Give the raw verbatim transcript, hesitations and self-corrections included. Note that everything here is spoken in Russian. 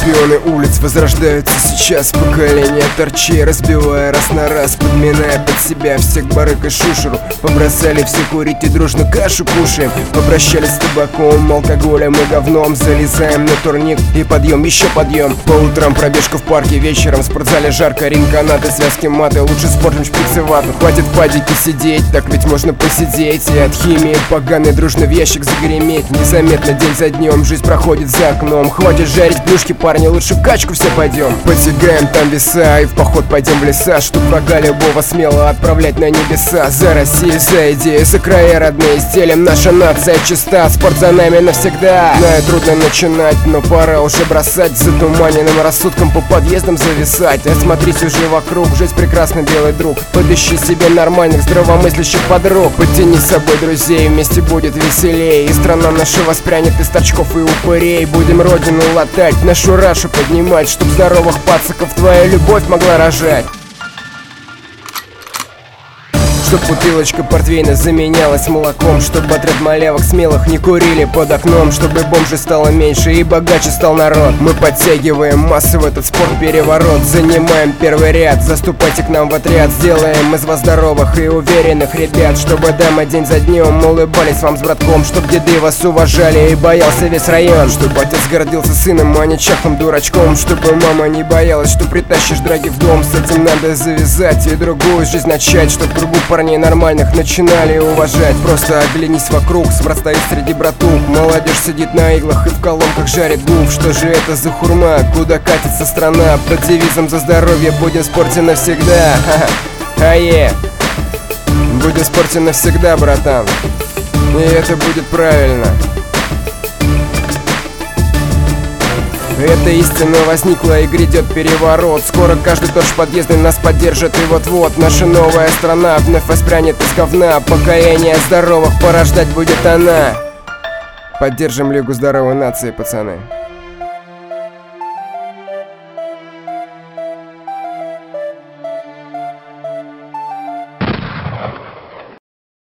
Чемпионы улиц возрождаются сейчас. Поколение торчей, разбивая раз на раз, подминая под себя всех барыг и шушеру. Побросали все курить и дружно кашу кушаем. Попрощались с табаком, алкоголем и говном. Залезаем на турник и подъем, еще подъем. По утрам пробежка в парке, вечером в спортзале жарко. Ринг, канаты, связки, маты, лучше спортом шприцы вату. Хватит в падике сидеть, так ведь можно посидеть. И от химии поганой дружно в ящик загреметь. Незаметно день за днем жизнь проходит за окном. Хватит жарить плюшки, парни, лучше в качку все пойдем. Потягаем там веса и в поход пойдем в леса, чтоб врага любого смело отправлять на небеса. За Россию, за идею, за края родные стелем. Наша нация чиста, спорт за нами навсегда. Знаю, трудно начинать, но пора уже бросать. Затуманенным рассудком по подъездам зависать. Осмотрись уже вокруг, жизнь прекрасна, белый друг. Подыщи себе нормальных, здравомыслящих подруг. Подтяни с собой друзей, вместе будет веселей. И страна наша воспрянет из торчков и упырей. Будем родину латать, нашу рашу поднимать, чтоб здоровых пацаков твоя любовь могла рожать. Чтоб бутылочка портвейна заменялась молоком, чтобы отряд малявок смелых не курили под окном, чтобы бомжей стало меньше и богаче стал народ. Мы подтягиваем массы в этот спорт-переворот, занимаем первый ряд, заступайте к нам в отряд. Сделаем из вас здоровых и уверенных ребят, чтобы дамы день за днем улыбались вам с братком, чтоб деды вас уважали и боялся весь район, чтобы отец гордился сыном, а не чахлым дурачком, чтобы мама не боялась, что притащишь драги в дом. С этим надо завязать и другую жизнь начать, чтоб другу парней нормальных начинали уважать. Просто оглянись вокруг, сврат стоит среди братух. Молодежь сидит на иглах и в колонках жарит гуф. Что же это за хурма, куда катится страна? Под девизом за здоровье будем в спорте навсегда. Ае, будем в спорте навсегда, братан. И это будет правильно. Эта истина возникла и грядет переворот. Скоро каждый торж подъездный нас поддержит. И вот-вот наша новая страна вновь воспрянет из говна. Поколение здоровых порождать будет она. Поддержим Лигу здоровой нации, пацаны.